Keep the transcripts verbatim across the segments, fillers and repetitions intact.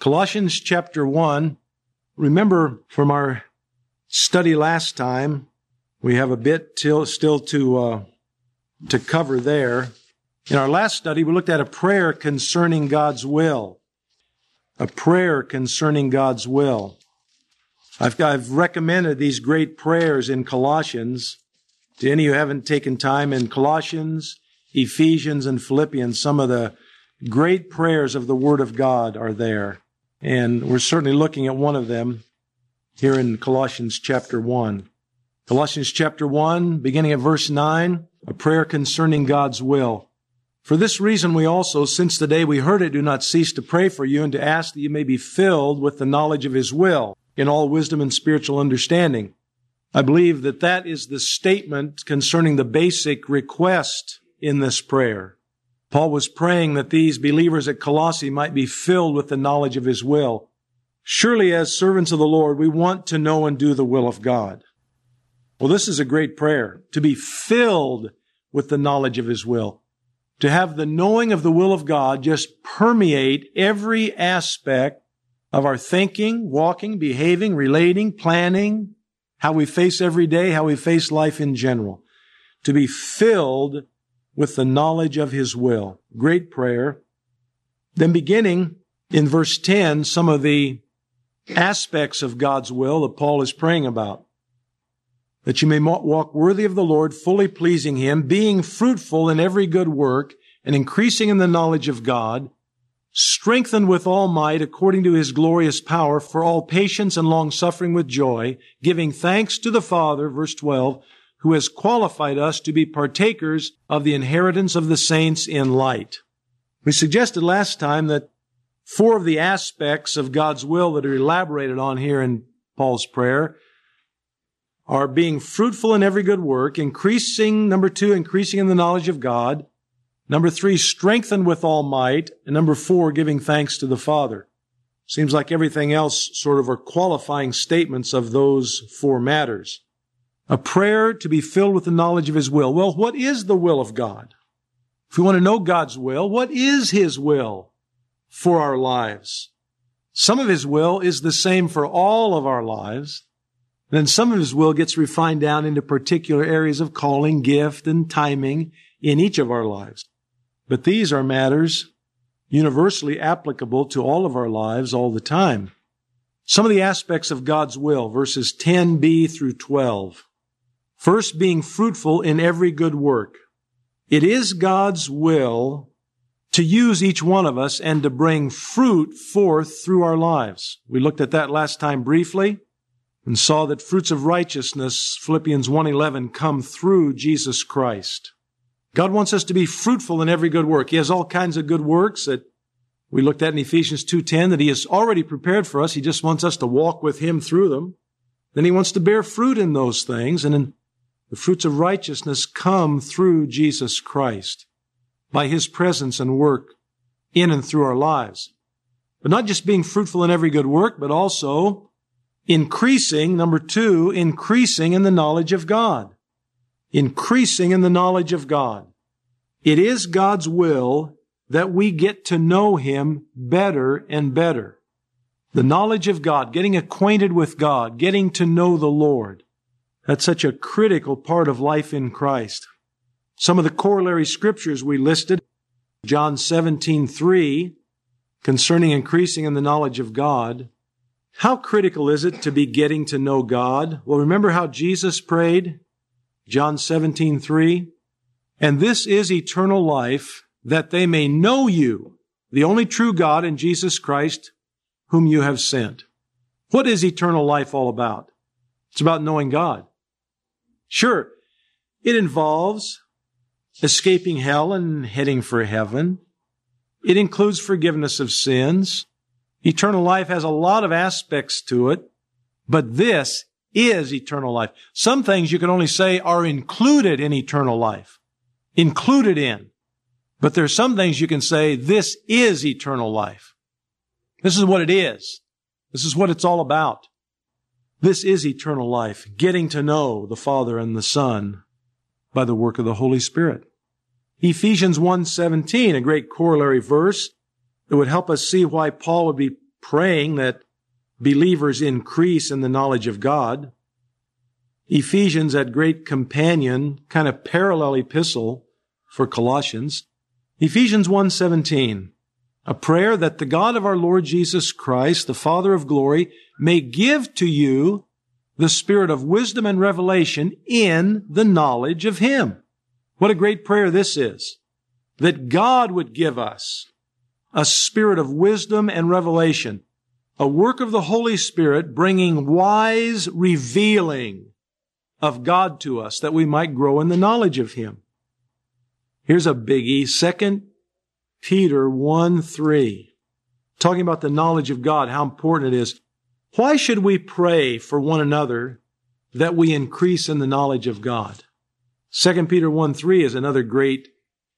Colossians chapter one. Remember from our study last time, we have a bit till, still to, uh, to cover there. In our last study, we looked at a prayer concerning God's will. A prayer concerning God's will. I've, I've recommended these great prayers in Colossians. To any who haven't taken time in Colossians, Ephesians, and Philippians, some of the great prayers of the Word of God are there. And we're certainly looking at one of them here in Colossians chapter one. Colossians chapter one, beginning at verse nine, a prayer concerning God's will. For this reason we also, since the day we heard it, do not cease to pray for you and to ask that you may be filled with the knowledge of His will in all wisdom and spiritual understanding. I believe that that is the statement concerning the basic request in this prayer. Paul was praying that these believers at Colossae might be filled with the knowledge of His will. Surely as servants of the Lord, we want to know and do the will of God. Well, this is a great prayer, to be filled with the knowledge of His will. To have the knowing of the will of God just permeate every aspect of our thinking, walking, behaving, relating, planning, how we face every day, how we face life in general. To be filled with the knowledge of His will. Great prayer. Then beginning in verse ten, some of the aspects of God's will that Paul is praying about. That you may walk worthy of the Lord, fully pleasing Him, being fruitful in every good work, and increasing in the knowledge of God, strengthened with all might according to His glorious power, for all patience and long-suffering with joy, giving thanks to the Father, verse twelve, who has qualified us to be partakers of the inheritance of the saints in light. We suggested last time that four of the aspects of God's will that are elaborated on here in Paul's prayer are being fruitful in every good work, increasing, number two, increasing in the knowledge of God, number three, strengthened with all might, and number four, giving thanks to the Father. Seems like everything else sort of are qualifying statements of those four matters. A prayer to be filled with the knowledge of His will. Well, what is the will of God? If we want to know God's will, what is His will for our lives? Some of His will is the same for all of our lives. Then some of His will gets refined down into particular areas of calling, gift, and timing in each of our lives. But these are matters universally applicable to all of our lives all the time. Some of the aspects of God's will, verses ten b through twelve. First, being fruitful in every good work. It is God's will to use each one of us and to bring fruit forth through our lives. We looked at that last time briefly and saw that fruits of righteousness, Philippians one eleven, come through Jesus Christ. God wants us to be fruitful in every good work. He has all kinds of good works that we looked at in Ephesians two ten that He has already prepared for us. He just wants us to walk with Him through them. Then He wants to bear fruit in those things, and in the fruits of righteousness come through Jesus Christ by His presence and work in and through our lives. But not just being fruitful in every good work, but also increasing, number two, increasing in the knowledge of God. Increasing in the knowledge of God. It is God's will that we get to know Him better and better. The knowledge of God, getting acquainted with God, getting to know the Lord. That's such a critical part of life in Christ. Some of the corollary scriptures we listed, John seventeen three, concerning increasing in the knowledge of God. How critical is it to be getting to know God? Well, remember how Jesus prayed? John seventeen three. And this is eternal life, that they may know you, the only true God, and Jesus Christ, whom you have sent. What is eternal life all about? It's about knowing God. Sure, it involves escaping hell and heading for heaven. It includes forgiveness of sins. Eternal life has a lot of aspects to it, but this is eternal life. Some things you can only say are included in eternal life. Included in. But there are some things you can say, this is eternal life. This is what it is. This is what it's all about. This is eternal life, getting to know the Father and the Son by the work of the Holy Spirit. Ephesians one seventeen, a great corollary verse that would help us see why Paul would be praying that believers increase in the knowledge of God. Ephesians, that great companion, kind of parallel epistle for Colossians. Ephesians one seventeen, a prayer that the God of our Lord Jesus Christ, the Father of glory, may give to you the spirit of wisdom and revelation in the knowledge of Him. What a great prayer this is. That God would give us a spirit of wisdom and revelation, a work of the Holy Spirit bringing wise revealing of God to us that we might grow in the knowledge of Him. Here's a biggie, Second Peter one three, talking about the knowledge of God, how important it is. Why should we pray for one another that we increase in the knowledge of God? Second Peter one three is another great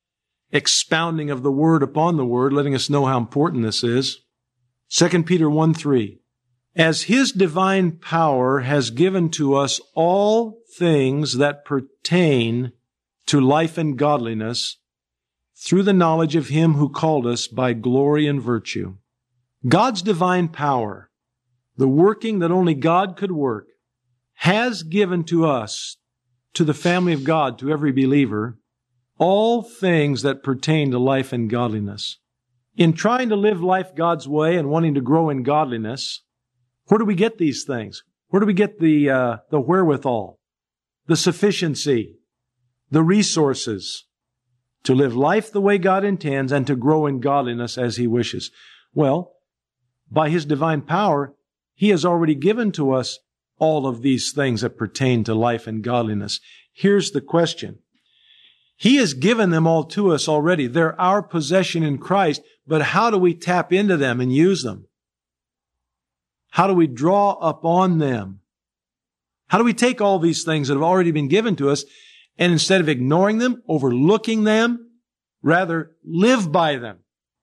expounding of the Word upon the Word, letting us know how important this is. Second Peter one three, as His divine power has given to us all things that pertain to life and godliness through the knowledge of Him who called us by glory and virtue. God's divine power, the working that only God could work, has given to us, to the family of God, to every believer, all things that pertain to life and godliness. In trying to live life God's way and wanting to grow in godliness, where do we get these things? Where do we get the uh, the wherewithal, the sufficiency, the resources to live life the way God intends and to grow in godliness as He wishes? Well, by His divine power, He has already given to us all of these things that pertain to life and godliness. Here's the question. He has given them all to us already. They're our possession in Christ, but how do we tap into them and use them? How do we draw upon them? How do we take all these things that have already been given to us and instead of ignoring them, overlooking them, rather live by them?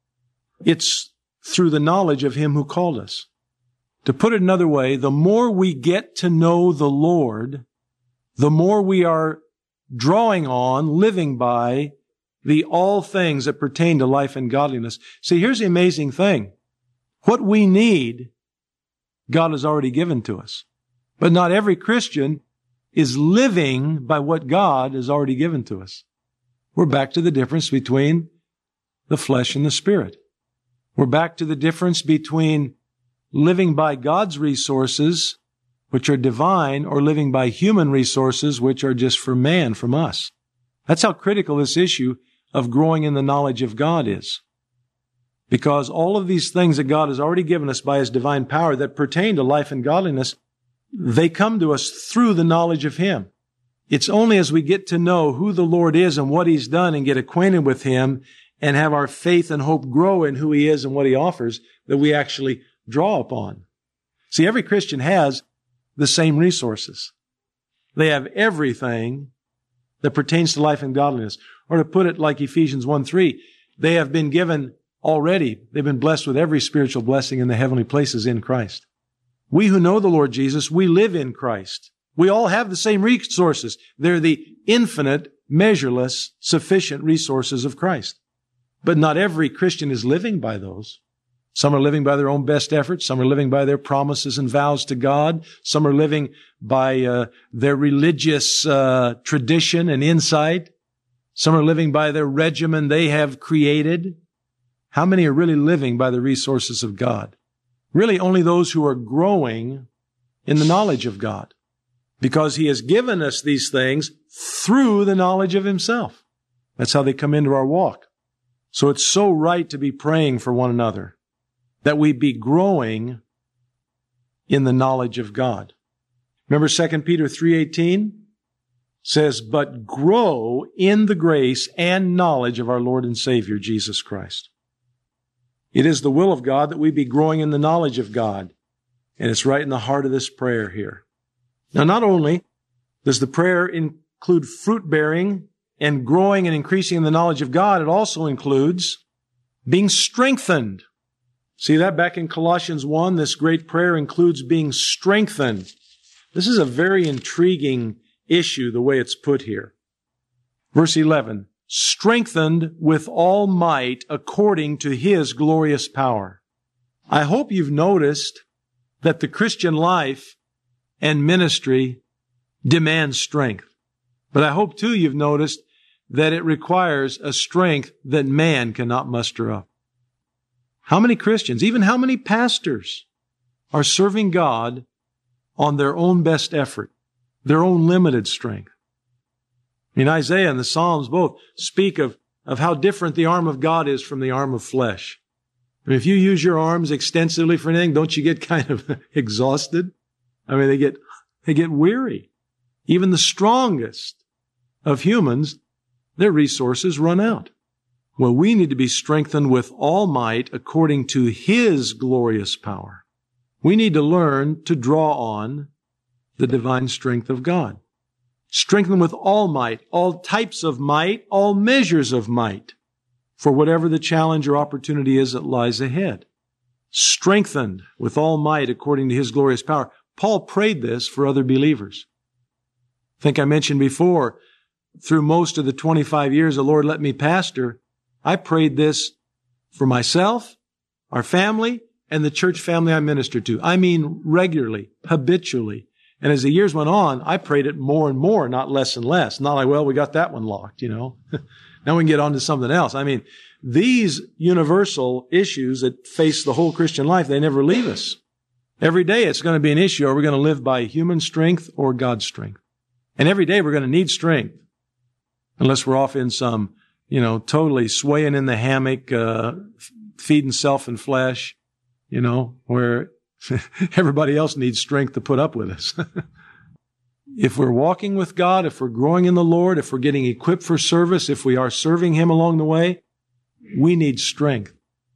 It's through the knowledge of Him who called us. To put it another way, the more we get to know the Lord, the more we are drawing on, living by the all things that pertain to life and godliness. See, here's the amazing thing. What we need, God has already given to us. But not every Christian is living by what God has already given to us. We're back to the difference between the flesh and the spirit. We're back to the difference between living by God's resources, which are divine, or living by human resources, which are just for man, from us. That's how critical this issue of growing in the knowledge of God is. Because all of these things that God has already given us by His divine power that pertain to life and godliness, they come to us through the knowledge of Him. It's only as we get to know who the Lord is and what He's done and get acquainted with Him and have our faith and hope grow in who He is and what He offers that we actually draw upon. See, every Christian has the same resources. They have everything that pertains to life and godliness. Or to put it like Ephesians one three, they have been given already, they've been blessed with every spiritual blessing in the heavenly places in Christ. We who know the Lord Jesus, we live in Christ. We all have the same resources. They're the infinite, measureless, sufficient resources of Christ. But not every Christian is living by those. Some are living by their own best efforts. Some are living by their promises and vows to God. Some are living by uh, their religious uh, tradition and insight. Some are living by their regimen they have created. How many are really living by the resources of God? Really only those who are growing in the knowledge of God, because He has given us these things through the knowledge of Himself. That's how they come into our walk. So it's so right to be praying for one another, that we be growing in the knowledge of God. Remember Second Peter three eighteen says, but grow in the grace and knowledge of our Lord and Savior, Jesus Christ. It is the will of God that we be growing in the knowledge of God. And it's right in the heart of this prayer here. Now, not only does the prayer include fruit bearing and growing and increasing in the knowledge of God, it also includes being strengthened. See that back in Colossians one, this great prayer includes being strengthened. This is a very intriguing issue, the way it's put here. Verse eleven, strengthened with all might according to His glorious power. I hope you've noticed that the Christian life and ministry demands strength. But I hope, too, you've noticed that it requires a strength that man cannot muster up. How many Christians, even how many pastors, are serving God on their own best effort, their own limited strength? I mean, Isaiah and the Psalms both speak of, of how different the arm of God is from the arm of flesh. I mean, if you use your arms extensively for anything, don't you get kind of exhausted? I mean, they get, they get weary. Even the strongest of humans, their resources run out. Well, we need to be strengthened with all might according to His glorious power. We need to learn to draw on the divine strength of God. Strengthened with all might, all types of might, all measures of might, for whatever the challenge or opportunity is that lies ahead. Strengthened with all might according to His glorious power. Paul prayed this for other believers. I think I mentioned before, through most of the twenty-five years the Lord let me pastor, I prayed this for myself, our family, and the church family I minister to. I mean regularly, habitually. And as the years went on, I prayed it more and more, not less and less. Not like, well, we got that one locked, you know. Now we can get on to something else. I mean, these universal issues that face the whole Christian life, they never leave us. Every day it's going to be an issue. Are we going to live by human strength or God's strength? And every day we're going to need strength. Unless we're off in some, you know, totally swaying in the hammock, uh, feeding self and flesh, you know, where everybody else needs strength to put up with us. If we're walking with God, if we're growing in the Lord, if we're getting equipped for service, if we are serving Him along the way, we need strength.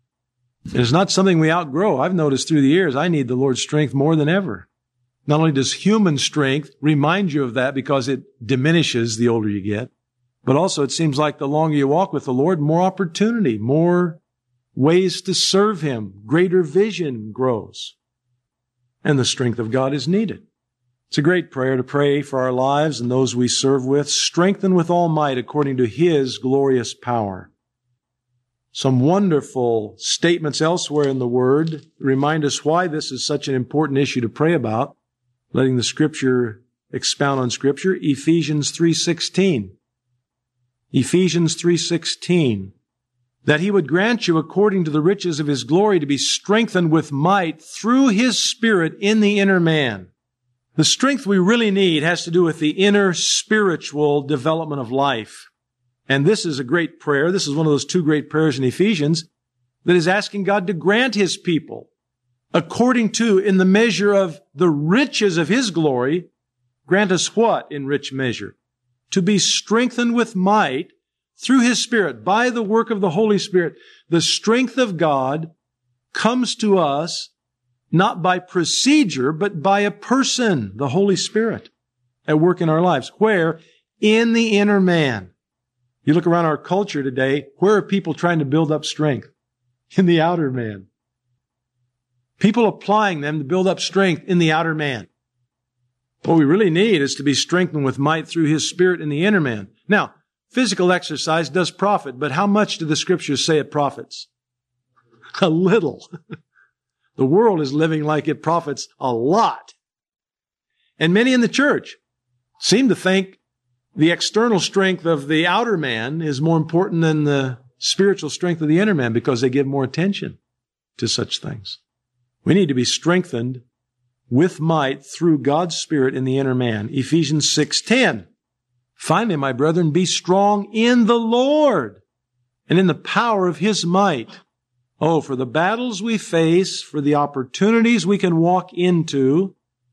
It's not something we outgrow. I've noticed through the years, I need the Lord's strength more than ever. Not only does human strength remind you of that because it diminishes the older you get, but also it seems like the longer you walk with the Lord, more opportunity, more ways to serve Him, greater vision grows. And the strength of God is needed. It's a great prayer to pray for our lives and those we serve with, strengthened with all might according to His glorious power. Some wonderful statements elsewhere in the Word remind us why this is such an important issue to pray about, letting the Scripture expound on Scripture. Ephesians three sixteen. Ephesians three sixteen. That He would grant you according to the riches of His glory to be strengthened with might through His Spirit in the inner man. The strength we really need has to do with the inner spiritual development of life. And this is a great prayer. This is one of those two great prayers in Ephesians that is asking God to grant His people, according to, in the measure of the riches of His glory, grant us what in rich measure? To be strengthened with might through His Spirit, by the work of the Holy Spirit. The strength of God comes to us not by procedure, but by a person, the Holy Spirit, at work in our lives. Where? In the inner man. You look around our culture today, where are people trying to build up strength? In the outer man. People applying them to build up strength in the outer man. What we really need is to be strengthened with might through His Spirit in the inner man. Now, physical exercise does profit, but how much do the Scriptures say it profits? A little. The world is living like it profits a lot. And many in the church seem to think the external strength of the outer man is more important than the spiritual strength of the inner man because they give more attention to such things. We need to be strengthened with might through God's Spirit in the inner man. Ephesians six ten. Finally, my brethren, be strong in the Lord and in the power of His might. Oh, for the battles we face, for the opportunities we can walk into,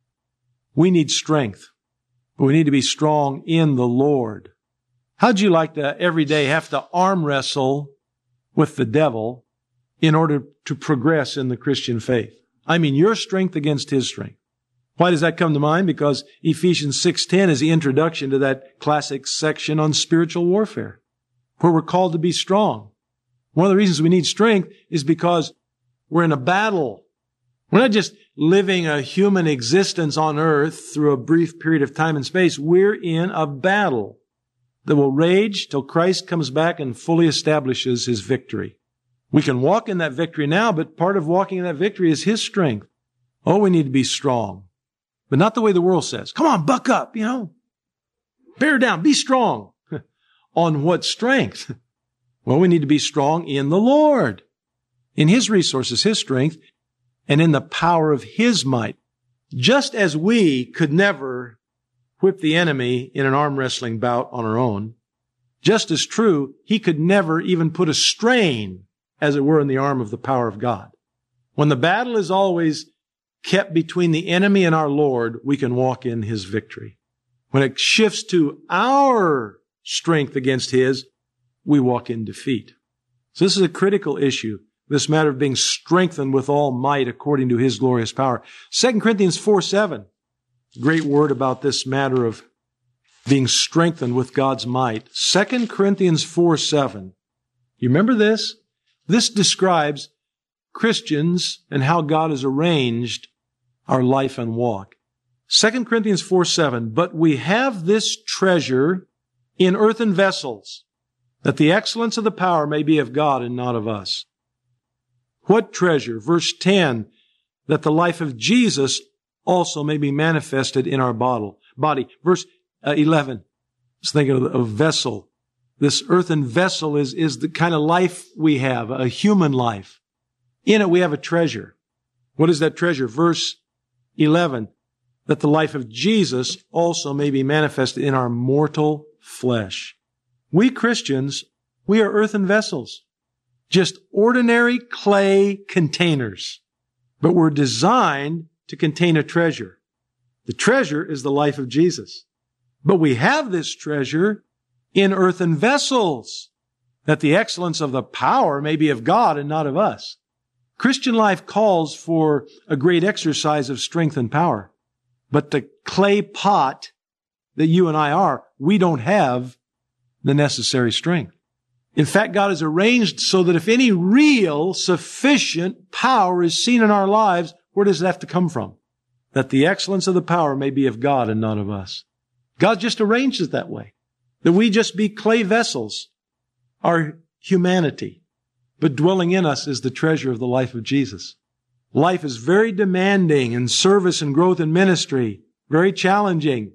we need strength. But we need to be strong in the Lord. How'd you like to every day have to arm wrestle with the devil in order to progress in the Christian faith? I mean, your strength against his strength. Why does that come to mind? Because Ephesians six ten is the introduction to that classic section on spiritual warfare, where we're called to be strong. One of the reasons we need strength is because we're in a battle. We're not just living a human existence on earth through a brief period of time and space. We're in a battle that will rage till Christ comes back and fully establishes His victory. We can walk in that victory now, but part of walking in that victory is His strength. Oh, we need to be strong, but not the way the world says. Come on, buck up, you know. Bear down, be strong. On what strength? Well, we need to be strong in the Lord, in His resources, His strength, and in the power of His might. Just as we could never whip the enemy in an arm wrestling bout on our own, just as true, He could never even put a strain, as it were, in the arm of the power of God. When the battle is always kept between the enemy and our Lord, we can walk in His victory. When it shifts to our strength against His, we walk in defeat. So this is a critical issue, this matter of being strengthened with all might according to His glorious power. Second Corinthians four seven, great word about this matter of being strengthened with God's might. Second Corinthians four seven. You remember this? This describes Christians and how God has arranged our life and walk. Second Corinthians four seven, but we have this treasure in earthen vessels, that the excellence of the power may be of God and not of us. What treasure? Verse ten, that the life of Jesus also may be manifested in our bottle, body. Verse uh, eleven, let's think of a vessel. This earthen vessel is, is the kind of life we have, a human life. In it we have a treasure. What is that treasure? Verse eleven, that the life of Jesus also may be manifested in our mortal flesh. We Christians, we are earthen vessels, just ordinary clay containers, but we're designed to contain a treasure. The treasure is the life of Jesus. But we have this treasure in earthen vessels, that the excellence of the power may be of God and not of us. Christian life calls for a great exercise of strength and power. But the clay pot that you and I are, we don't have the necessary strength. In fact, God has arranged so that if any real, sufficient power is seen in our lives, where does it have to come from? That the excellence of the power may be of God and not of us. God just arranged it that way. That we just be clay vessels, our humanity. But dwelling in us is the treasure of the life of Jesus. Life is very demanding in service and growth in ministry, very challenging,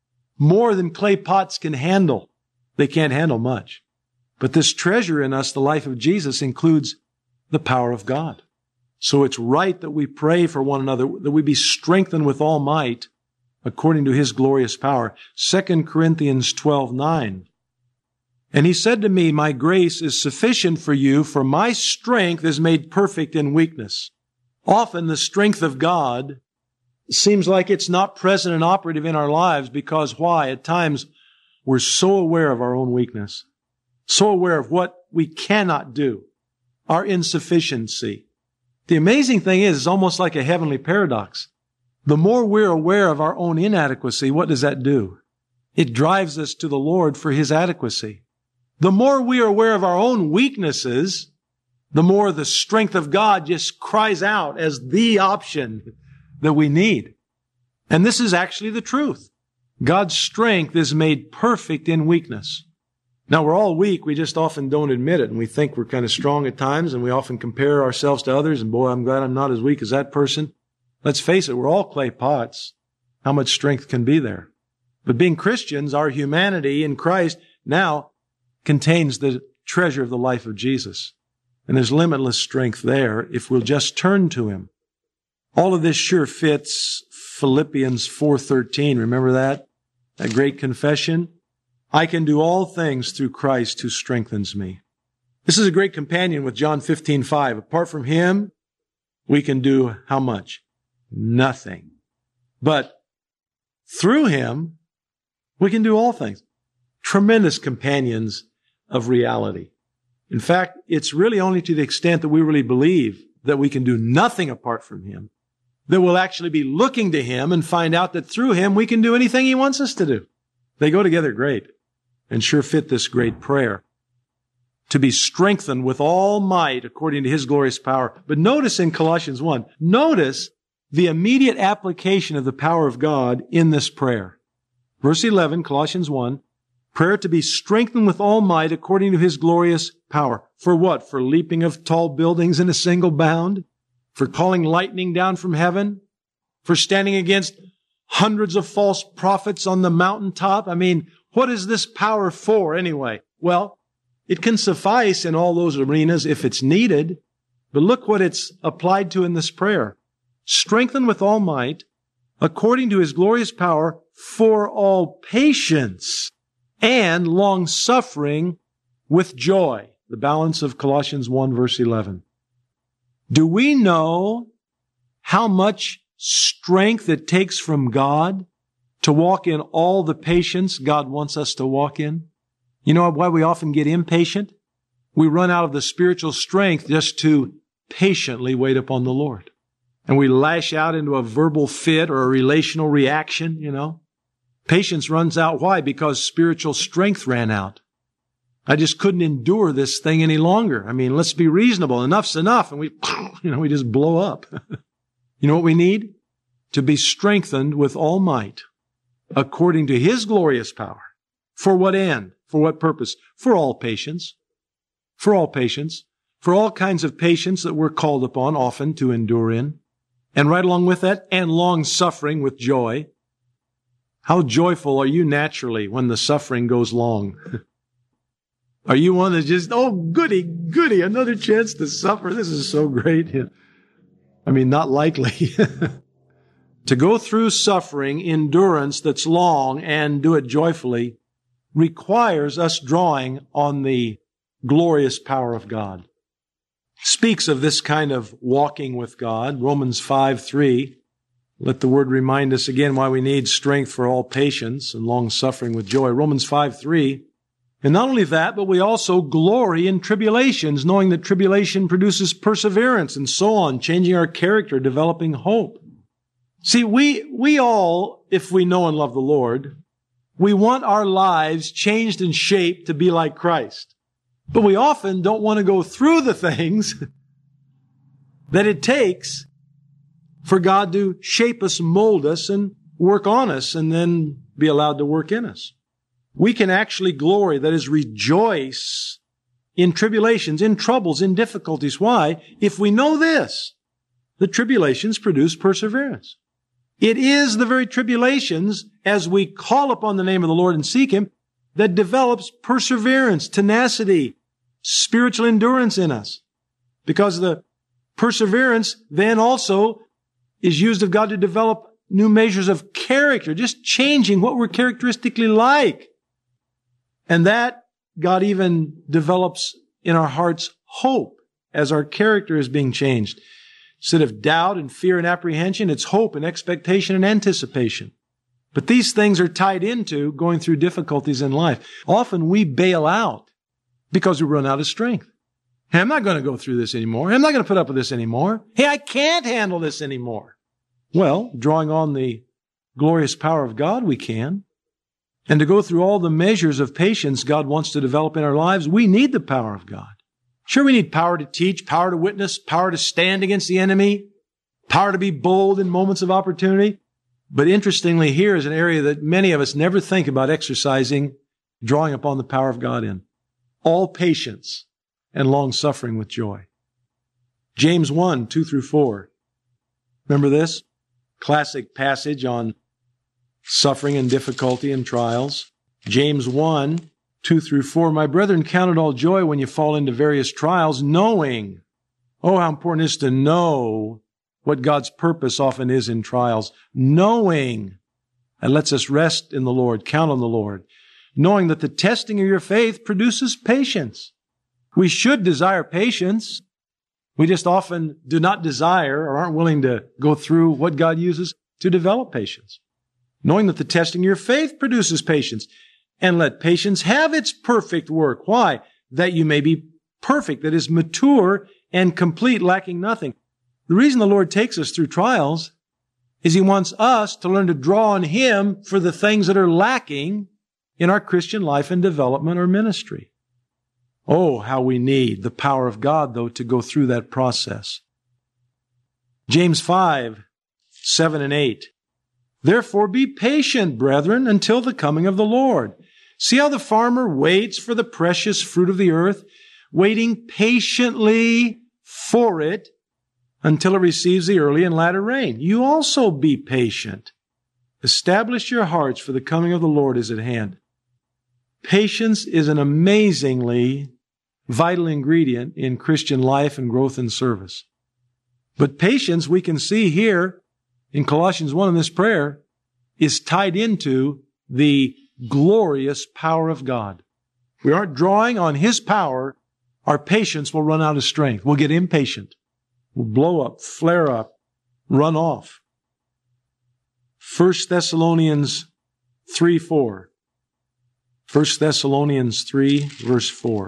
more than clay pots can handle. They can't handle much. But this treasure in us, the life of Jesus, includes the power of God. So it's right that we pray for one another, that we be strengthened with all might according to His glorious power. Second Corinthians twelve nine. And He said to me, my grace is sufficient for you, for my strength is made perfect in weakness. Often the strength of God seems like it's not present and operative in our lives because why? At times we're so aware of our own weakness, so aware of what we cannot do, our insufficiency. The amazing thing is, it's almost like a heavenly paradox. The more we're aware of our own inadequacy, what does that do? It drives us to the Lord for His adequacy. The more we are aware of our own weaknesses, the more the strength of God just cries out as the option that we need. And this is actually the truth. God's strength is made perfect in weakness. Now, we're all weak. We just often don't admit it, and we think we're kind of strong at times, and we often compare ourselves to others, and boy, I'm glad I'm not as weak as that person. Let's face it, we're all clay pots. How much strength can be there? But being Christians, our humanity in Christ now contains the treasure of the life of Jesus. And there's limitless strength there if we'll just turn to Him. All of this sure fits Philippians four thirteen. Remember that? That great confession? I can do all things through Christ who strengthens me. This is a great companion with John fifteen five. Apart from Him, we can do how much? Nothing. But through Him, we can do all things. Tremendous companions of reality. In fact, it's really only to the extent that we really believe that we can do nothing apart from Him that we'll actually be looking to Him and find out that through Him we can do anything He wants us to do. They go together great and sure fit this great prayer. To be strengthened with all might according to His glorious power. But notice in Colossians one, notice the immediate application of the power of God in this prayer. Verse eleven, Colossians one, Prayer to be strengthened with all might according to His glorious power. For what? For leaping of tall buildings in a single bound? For calling lightning down from heaven? For standing against hundreds of false prophets on the mountaintop? I mean, what is this power for anyway? Well, it can suffice in all those arenas if it's needed. But look what it's applied to in this prayer. Strengthen with all might, according to His glorious power, for all patience and long-suffering with joy. The balance of Colossians one, verse eleven. Do we know how much strength it takes from God to walk in all the patience God wants us to walk in? You know why we often get impatient? We run out of the spiritual strength just to patiently wait upon the Lord. And we lash out into a verbal fit or a relational reaction, you know. Patience runs out. Why? Because spiritual strength ran out. I just couldn't endure this thing any longer. I mean, let's be reasonable. Enough's enough. And we, you know, we just blow up. You know what we need? To be strengthened with all might, according to His glorious power. For what end? For what purpose? For all patience. For all patience. For all kinds of patience that we're called upon often to endure in. And right along with that, and long suffering with joy. How joyful are you naturally when the suffering goes long? Are you one that just, oh, goody, goody, another chance to suffer? This is so great. I mean, not likely. To go through suffering, endurance that's long, and do it joyfully requires us drawing on the glorious power of God. Speaks of this kind of walking with God. Romans five three. Let the word remind us again why we need strength for all patience and long suffering with joy. Romans five three. And not only that, but we also glory in tribulations, knowing that tribulation produces perseverance and so on, changing our character, developing hope. See, we, we all, if we know and love the Lord, we want our lives changed and shaped to be like Christ. But we often don't want to go through the things that it takes for God to shape us, mold us, and work on us, and then be allowed to work in us. We can actually glory, that is, rejoice in tribulations, in troubles, in difficulties. Why? If we know this, the tribulations produce perseverance. It is the very tribulations, as we call upon the name of the Lord and seek Him, that develops perseverance, tenacity, spiritual endurance in us. Because the perseverance then also is used of God to develop new measures of character, just changing what we're characteristically like. And that God even develops in our hearts hope as our character is being changed. Instead of doubt and fear and apprehension, it's hope and expectation and anticipation. But these things are tied into going through difficulties in life. Often we bail out because we run out of strength. Hey, I'm not going to go through this anymore. I'm not going to put up with this anymore. Hey, I can't handle this anymore. Well, drawing on the glorious power of God, we can. And to go through all the measures of patience God wants to develop in our lives, we need the power of God. Sure, we need power to teach, power to witness, power to stand against the enemy, power to be bold in moments of opportunity. But interestingly, here is an area that many of us never think about exercising, drawing upon the power of God in. All patience and long suffering with joy. James one, two through four. Remember this? Classic passage on suffering and difficulty and trials. James one, two through four. My brethren, count it all joy when you fall into various trials, knowing. Oh, how important it is to know what God's purpose often is in trials. Knowing. And lets us rest in the Lord, count on the Lord. Knowing that the testing of your faith produces patience. We should desire patience. We just often do not desire or aren't willing to go through what God uses to develop patience. Knowing that the testing of your faith produces patience. And let patience have its perfect work. Why? That you may be perfect, that is mature and complete, lacking nothing. The reason the Lord takes us through trials is He wants us to learn to draw on Him for the things that are lacking in our Christian life and development or ministry. Oh, how we need the power of God, though, to go through that process. James five, seven and eight. Therefore be patient, brethren, until the coming of the Lord. See how the farmer waits for the precious fruit of the earth, waiting patiently for it until it receives the early and latter rain. You also be patient. Establish your hearts, for the coming of the Lord is at hand. Patience is an amazingly vital ingredient in Christian life and growth and service. But patience, we can see here in Colossians one in this prayer, is tied into the glorious power of God. If we aren't drawing on His power, our patience will run out of strength. We'll get impatient. We'll blow up, flare up, run off. First Thessalonians three four. First Thessalonians three, verse four.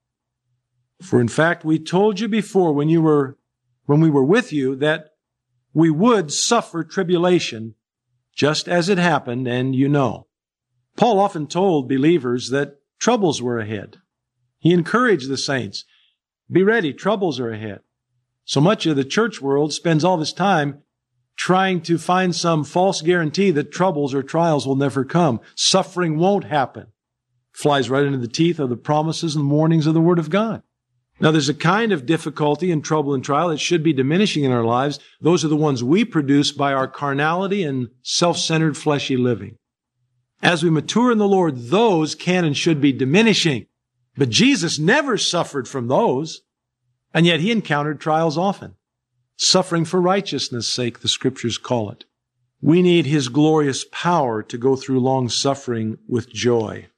For in fact, we told you before when you were, when we were with you that we would suffer tribulation, just as it happened, and you know. Paul often told believers that troubles were ahead. He encouraged the saints, be ready, troubles are ahead. So much of the church world spends all this time trying to find some false guarantee that troubles or trials will never come. Suffering won't happen. Flies right into the teeth of the promises and warnings of the Word of God. Now, there's a kind of difficulty and trouble and trial that should be diminishing in our lives. Those are the ones we produce by our carnality and self-centered fleshy living. As we mature in the Lord, those can and should be diminishing. But Jesus never suffered from those, and yet He encountered trials often. Suffering for righteousness' sake, the Scriptures call it. We need His glorious power to go through long suffering with joy.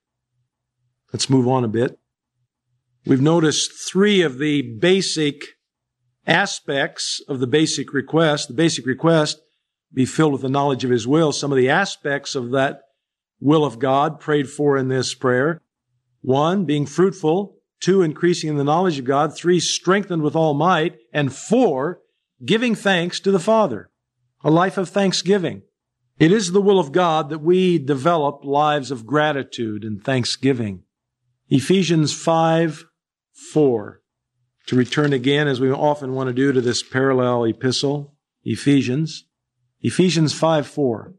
Let's move on a bit. We've noticed three of the basic aspects of the basic request. The basic request, be filled with the knowledge of His will. Some of the aspects of that will of God prayed for in this prayer. One, being fruitful. Two, increasing in the knowledge of God. Three, strengthened with all might. And four, giving thanks to the Father. A life of thanksgiving. It is the will of God that we develop lives of gratitude and thanksgiving. Ephesians five four. To return again, as we often want to do, to this parallel epistle, Ephesians. Ephesians five four.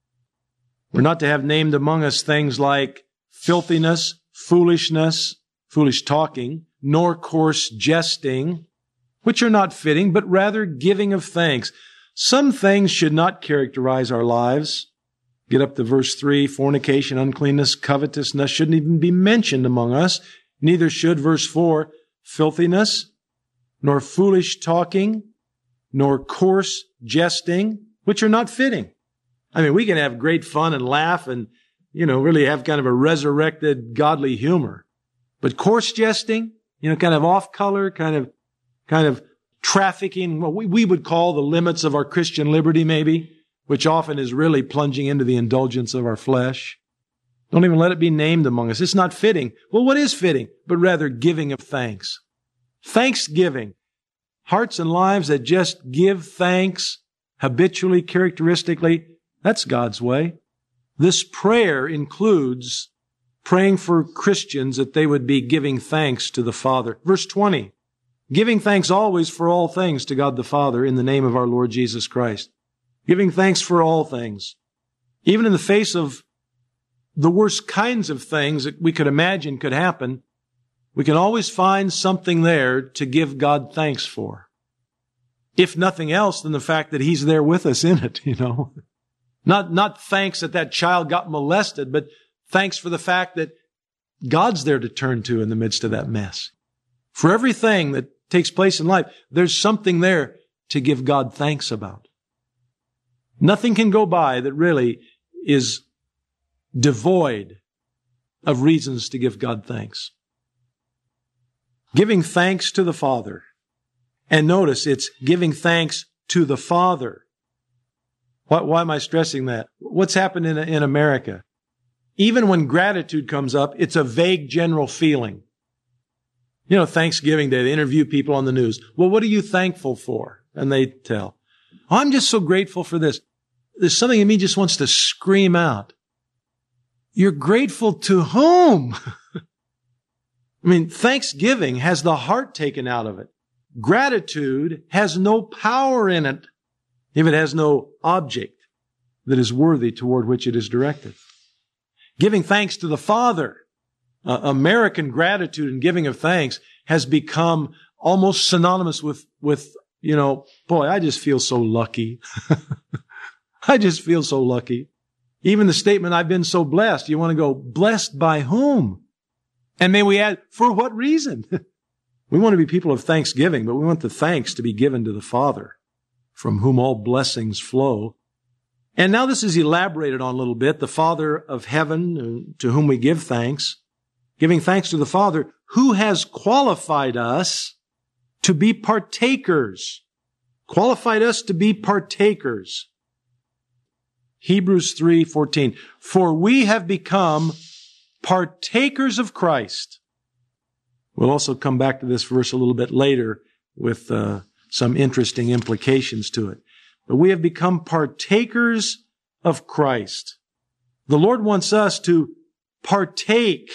We're not to have named among us things like filthiness, foolishness, foolish talking, nor coarse jesting, which are not fitting, but rather giving of thanks. Some things should not characterize our lives. Get up to verse three, fornication, uncleanness, covetousness shouldn't even be mentioned among us. Neither should, verse four, filthiness, nor foolish talking, nor coarse jesting, which are not fitting. I mean, we can have great fun and laugh and, you know, really have kind of a resurrected godly humor. But coarse jesting, you know, kind of off color, kind of, kind of trafficking, what we, we would call the limits of our Christian liberty maybe, which often is really plunging into the indulgence of our flesh. Don't even let it be named among us. It's not fitting. Well, what is fitting? But rather giving of thanks. Thanksgiving. Hearts and lives that just give thanks habitually, characteristically. That's God's way. This prayer includes praying for Christians that they would be giving thanks to the Father. Verse twenty, giving thanks always for all things to God the Father in the name of our Lord Jesus Christ. Giving thanks for all things. Even in the face of the worst kinds of things that we could imagine could happen, we can always find something there to give God thanks for. If nothing else than the fact that He's there with us in it, you know. Not, not thanks that that child got molested, but thanks for the fact that God's there to turn to in the midst of that mess. For everything that takes place in life, there's something there to give God thanks about. Nothing can go by that really is devoid of reasons to give God thanks. Giving thanks to the Father. And notice, it's giving thanks to the Father. Why, why am I stressing that? What's happened in, in America? Even when gratitude comes up, it's a vague general feeling. You know, Thanksgiving Day, they interview people on the news. Well, what are you thankful for? And they tell. Oh, I'm just so grateful for this. There's something in me just wants to scream out. You're grateful to whom? I mean, thanksgiving has the heart taken out of it. Gratitude has no power in it if it has no object that is worthy toward which it is directed. Giving thanks to the Father. Uh, American gratitude and giving of thanks has become almost synonymous with, with, you know, boy, I just feel so lucky. I just feel so lucky. Even the statement, I've been so blessed, you want to go, blessed by whom? And may we add, for what reason? We want to be people of thanksgiving, but we want the thanks to be given to the Father, from whom all blessings flow. And now this is elaborated on a little bit. The Father of heaven, to whom we give thanks, giving thanks to the Father, who has qualified us to be partakers, qualified us to be partakers. Hebrews three fourteen, for we have become partakers of Christ. We'll also come back to this verse a little bit later with uh, some interesting implications to it. But we have become partakers of Christ. The Lord wants us to partake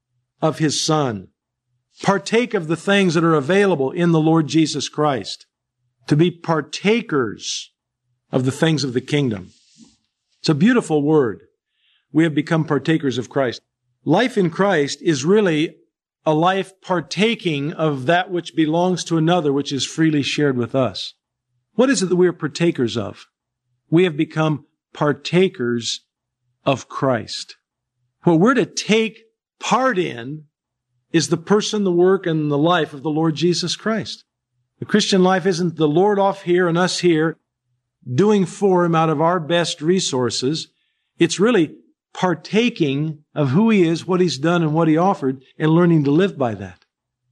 of His Son, partake of the things that are available in the Lord Jesus Christ, to be partakers of the things of the kingdom. It's a beautiful word. We have become partakers of Christ. Life in Christ is really a life partaking of that which belongs to another, which is freely shared with us. What is it that we are partakers of? We have become partakers of Christ. What we're to take part in is the person, the work, and the life of the Lord Jesus Christ. The Christian life isn't the Lord off here and us here doing for Him out of our best resources. It's really partaking of who He is, what He's done, and what He offered, and learning to live by that.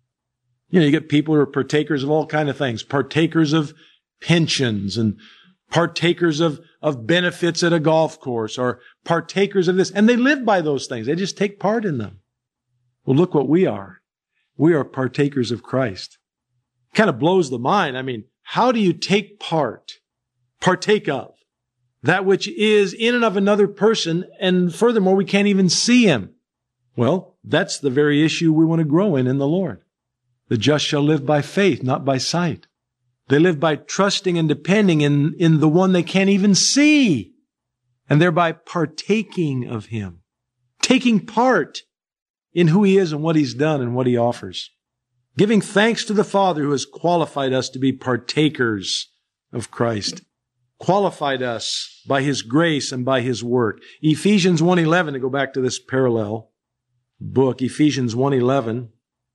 You know, you get people who are partakers of all kinds of things, partakers of pensions and partakers of, of benefits at a golf course, or partakers of this, and they live by those things. They just take part in them. Well, look what we are. We are partakers of Christ. It kind of blows the mind. I mean, how do you take part, partake of that which is in and of another person, and furthermore, we can't even see him? Well, that's the very issue we want to grow in in the Lord. The just shall live by faith, not by sight. They live by trusting and depending in, in the one they can't even see, and thereby partaking of Him, taking part in who He is and what He's done and what He offers. Giving thanks to the Father who has qualified us to be partakers of Christ, qualified us by His grace and by His work. Ephesians one eleven, to go back to this parallel book, Ephesians one eleven,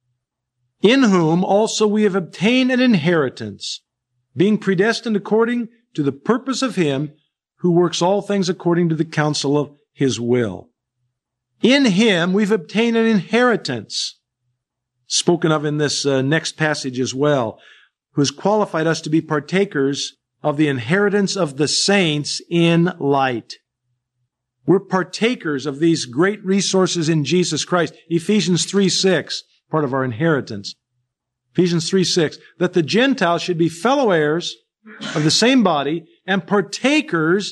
in whom also we have obtained an inheritance, being predestined according to the purpose of Him who works all things according to the counsel of His will. In Him we've obtained an inheritance, spoken of in this uh, next passage as well, who has qualified us to be partakers of the inheritance of the saints in light. We're partakers of these great resources in Jesus Christ. Ephesians three six, part of our inheritance. Ephesians three six, that the Gentiles should be fellow heirs of the same body and partakers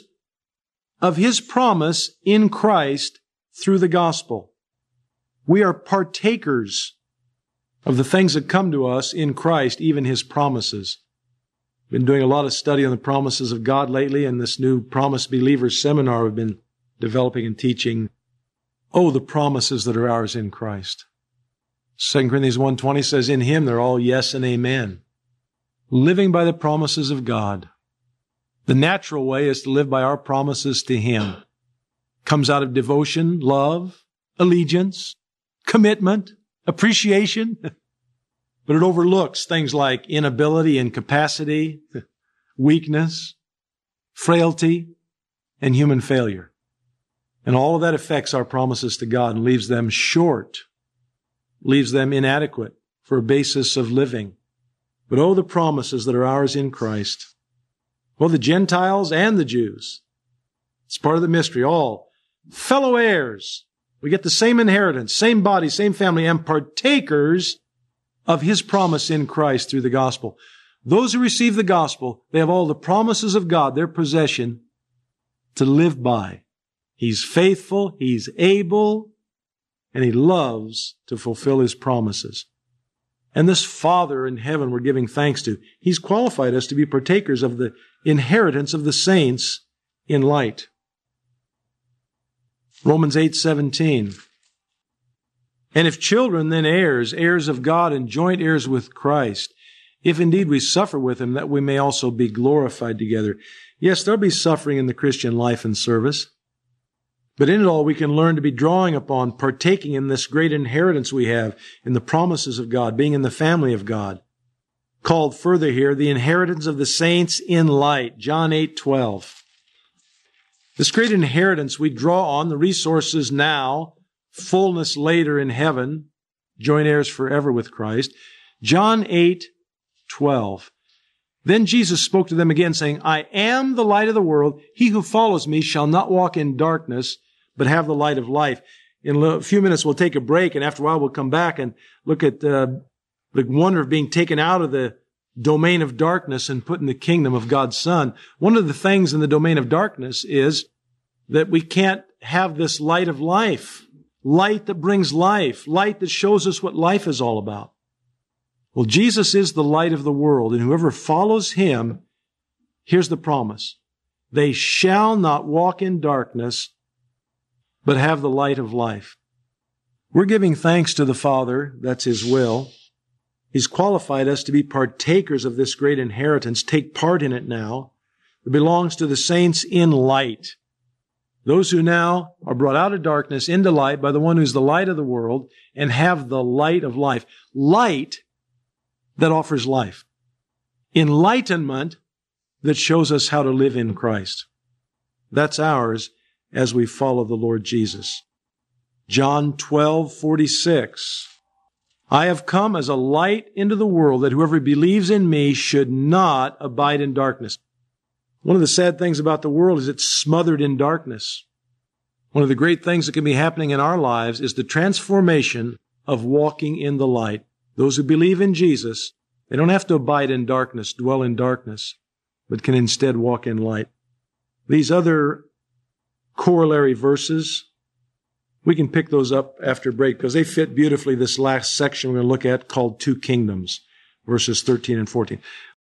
of His promise in Christ through the gospel. We are partakers of the things that come to us in Christ, even His promises. Been doing a lot of study on the promises of God lately, and this new Promise Believers seminar we've been developing and teaching. Oh, the promises that are ours in Christ. Second Corinthians one twenty says, in Him they're all yes and amen. Living by the promises of God. The natural way is to live by our promises to Him. Comes out of devotion, love, allegiance, commitment, appreciation. But it overlooks things like inability, incapacity, weakness, frailty, and human failure. And all of that affects our promises to God and leaves them short, leaves them inadequate for a basis of living. But oh, the promises that are ours in Christ. Well, the Gentiles and the Jews. It's part of the mystery. All fellow heirs. We get the same inheritance, same body, same family, and partakers of His promise in Christ through the gospel. Those who receive the gospel, they have all the promises of God, their possession, to live by. He's faithful, He's able, and He loves to fulfill His promises. And this Father in heaven we're giving thanks to, He's qualified us to be partakers of the inheritance of the saints in light. Romans eight seventeen. And if children, then heirs, heirs of God and joint heirs with Christ, if indeed we suffer with him, that we may also be glorified together. Yes, there'll be suffering in the Christian life and service. But in it all, we can learn to be drawing upon, partaking in this great inheritance we have in the promises of God, being in the family of God. Called further here, the inheritance of the saints in light, John eight twelve. This great inheritance we draw on, the resources now, fullness later in heaven, joint heirs forever with Christ. John eight twelve. Then Jesus spoke to them again, saying, I am the light of the world. He who follows me shall not walk in darkness, but have the light of life. In a few minutes, we'll take a break, and after a while, we'll come back and look at uh, the wonder of being taken out of the domain of darkness and put in the kingdom of God's Son. One of the things in the domain of darkness is that we can't have this light of life, light that brings life, light that shows us what life is all about. Well, Jesus is the light of the world, and whoever follows him, here's the promise. They shall not walk in darkness, but have the light of life. We're giving thanks to the Father. That's his will. He's qualified us to be partakers of this great inheritance, take part in it now. It belongs to the saints in light. Those who now are brought out of darkness into light by the one who's the light of the world and have the light of life. Light that offers life. Enlightenment that shows us how to live in Christ. That's ours as we follow the Lord Jesus. John twelve forty-six. I have come as a light into the world, that whoever believes in me should not abide in darkness. One of the sad things about the world is it's smothered in darkness. One of the great things that can be happening in our lives is the transformation of walking in the light. Those who believe in Jesus, they don't have to abide in darkness, dwell in darkness, but can instead walk in light. These other corollary verses, we can pick those up after break because they fit beautifully this last section we're going to look at called Two Kingdoms, verses thirteen and fourteen.